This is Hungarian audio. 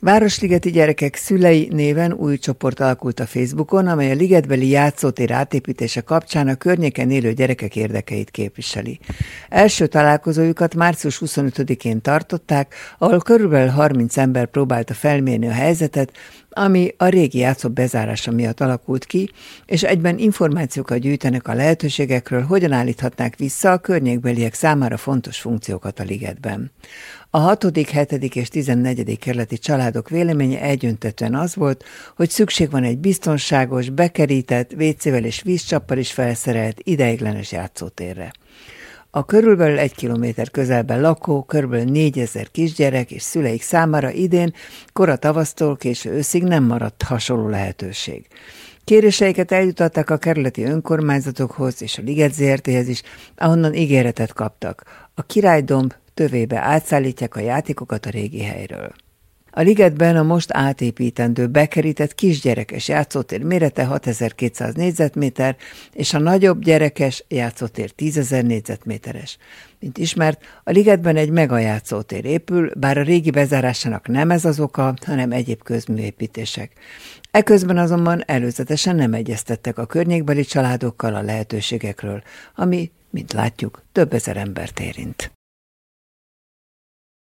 Városligeti Gyerekek Szülei néven új csoport alakult a Facebookon, amely a ligetbeli játszótér átépítése kapcsán a környéken élő gyerekek érdekeit képviseli. Első találkozójukat március 25-én tartották, ahol körülbelül 30 ember próbálta felmérni a helyzetet, ami a régi játszó bezárása miatt alakult ki, és egyben információkat gyűjtenek a lehetőségekről, hogyan állíthatnák vissza a környékbeliek számára fontos funkciókat a ligetben. A 6., 7. és 14. kerületi családok véleménye egyöntetően az volt, hogy szükség van egy biztonságos, bekerített, vécével és vízcsappal is felszerelt ideiglenes játszótérre. A körülbelül 1 kilométer közelben lakó, körülbelül 4000 kisgyerek és szüleik számára idén kora tavasztól késő őszig nem maradt hasonló lehetőség. Kéréseiket eljutatták a kerületi önkormányzatokhoz és a Liget ZRT-hez is, ahonnan ígéretet kaptak. A Királydomb tövébe átszállítják a játékokat a régi helyről. A ligetben a most átépítendő, bekerített kisgyerekes játszótér mérete 6200 négyzetméter, és a nagyobb gyerekes játszótér 10.000 négyzetméteres. Mint ismert, a ligetben egy megajátszótér épül, bár a régi bezárásának nem ez az oka, hanem egyéb közműépítések. Eközben azonban előzetesen nem egyeztettek a környékbeli családokkal a lehetőségekről, ami, mint látjuk, több ezer embert érint.